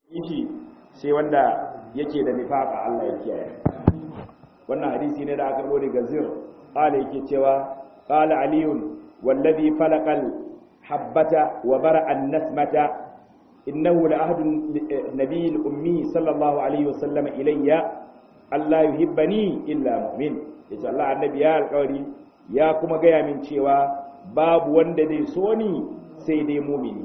shi sai wanda yake da nifaqa Allah ya kiyaye. Wannan hadisi ne da aka karbo daga Zir qala yake cewa qala aliyun wallazi falaqal habbata wa bara an-nasmata innahu la ahdu nabiyil ummi sallallahu alaihi wasallam ilayya alla yuhibbani illa mu'min. Yace Allah annabi ya alƙawari ya kuma gaya min cewa babu wanda zai so ni sai dai mu'mini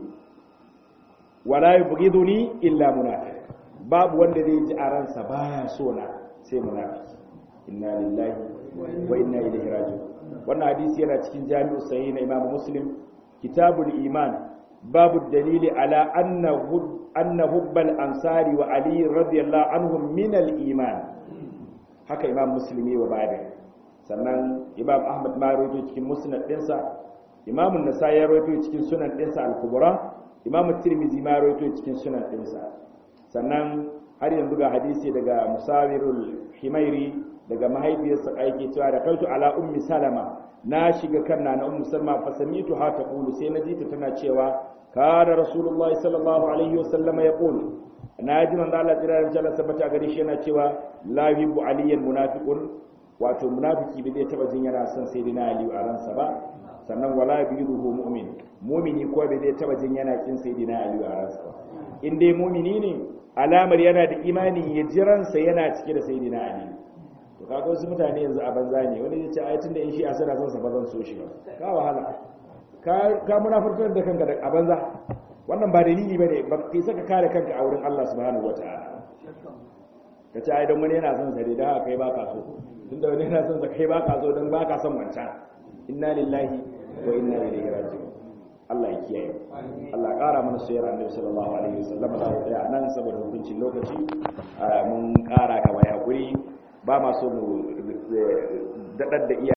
wala yubghiduni illa munafiq. Babu wanda zai ji a ransa baya so na sai munafiki. Inna lillahi wa inna ilaihi raji'un. Wannan hadisi yana cikin Jami'u Sahih na Imam Muslim, Kitabul Iman, babu dalili ala anna hubbal ansari wa Ali radiyallahu anhum min al-iman. Haka Imam Muslim wa bada. Sannan Imam Ahmad ma rawaito cikin Musnad ɗinsa, Imam An-Nasa'i ya rawaito cikin Sunan ɗinsa Al-Kubra, Imam Tirmidhi ma rawaito cikin Sunan ɗinsa. Sannan har yanzu ga hadisi daga Musawirul Himairi daga mahaifiyarsa aike cewa da kautu ala ummi Salama, na shiga kanna na ummu Salma fa samitu ha taqulu, sai na ji ta tana cewa kana Rasulullah sallallahu alaihi wasallam yaqulu, na ji manzo Allah tsira da Allah sabata gare shi yana cewa la yuhibbu aliyan munafiqun, wato munafiki bai zai taba jin yana son sayyidina Ali a ransa ba. Sannan wala yuhibbu mu'min, mu'mini ko bai zai taba jin yana kin sayyidina Ali a ransa ba. In dai mu'mini ne, alamar yana da imani ya jiransa yana cike da sayyidina Ali. To kaga wasu mutane yanzu a banza ne, wani ya ce ai tunda in shi a sana son sa ba zan so shi ba, ka wahala ka munafurtar da kanka a banza. Wannan ba dalili bane, ba kai saka kare kanka a wurin Allah subhanahu wataala. Ka ce ai don wani yana son sa dai da kai ba ka so, tunda wani yana son sa kai ba ka so dan ba ka son wancan. Inna lillahi wa inna ilaihi raji'un. Allah ya kiyaye. Allah ya kara mana soyayyar Annabi sallallahu alaihi wasallam. Da tsaya nan saboda hukuncin lokaci mun kara ka waya guri ba ma so mu daɗar da iya